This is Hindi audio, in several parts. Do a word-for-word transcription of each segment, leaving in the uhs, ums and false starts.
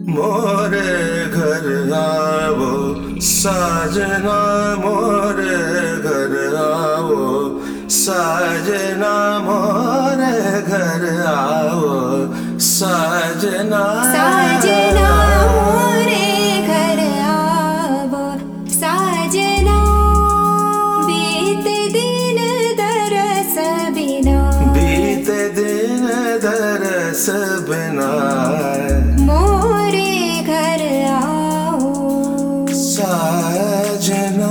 मोरे घर आओ साजना, मोरे घर आओ साजना, मोरे घर आओ साजना। साजना मोरे घर आओ साजना, बीते दिन दरस बिना, बीते दिन दरस बिना, मोरे घर आओ साजना।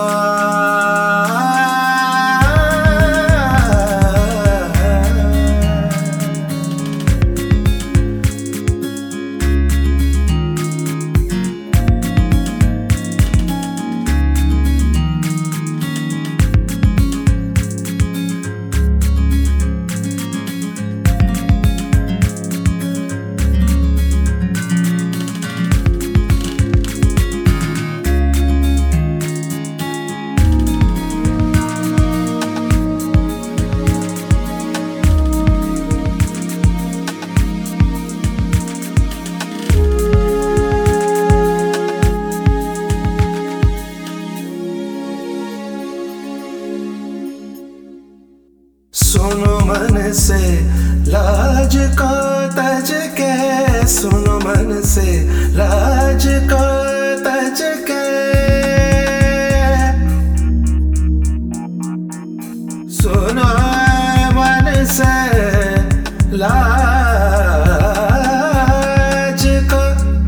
सुनो मन से लाज को तज के, सुनो मन से लाज को तज के, सुनो मन से लाज को,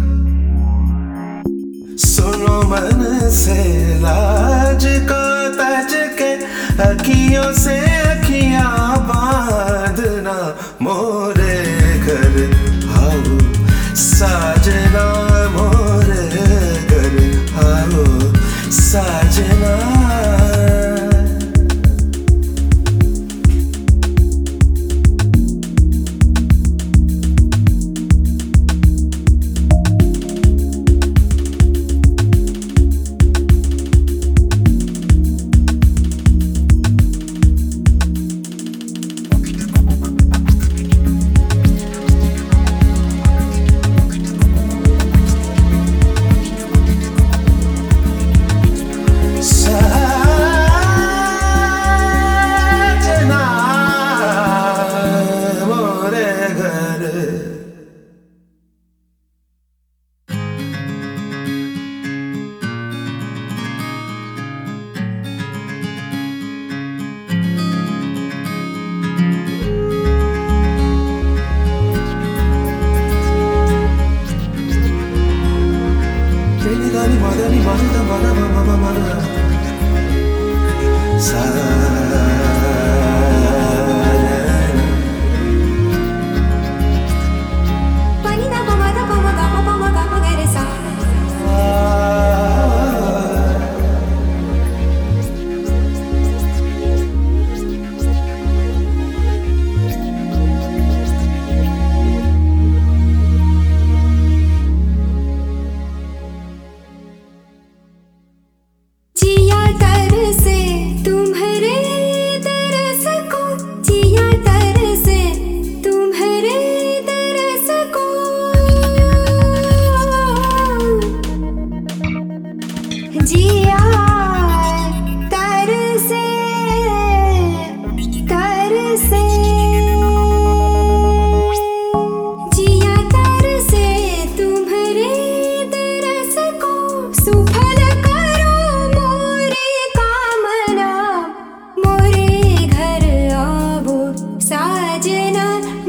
सुनो मन से लाज को तज के, अखियों से अखियां बांधना, मोरे घर आओ साजना, मोरे घर आओ साजना। साजना